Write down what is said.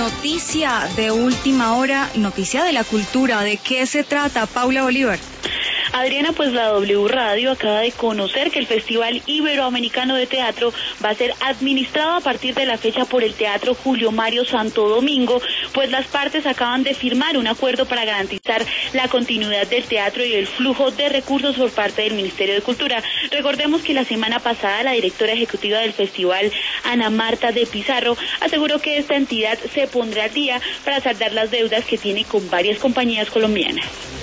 noticia de última hora, noticia de la cultura. ¿De qué se trata, Paula Bolívar? Adriana, pues la W Radio acaba de conocer que el Festival Iberoamericano de Teatro va a ser administrado a partir de la fecha por el Teatro Julio Mario Santo Domingo, pues las partes acaban de firmar un acuerdo para garantizar la continuidad del teatro y el flujo de recursos por parte del Ministerio de Cultura. Recordemos que la semana pasada la directora ejecutiva del festival, Ana Marta de Pizarro, aseguró que esta entidad se pondrá al día para saldar las deudas que tiene con varias compañías colombianas.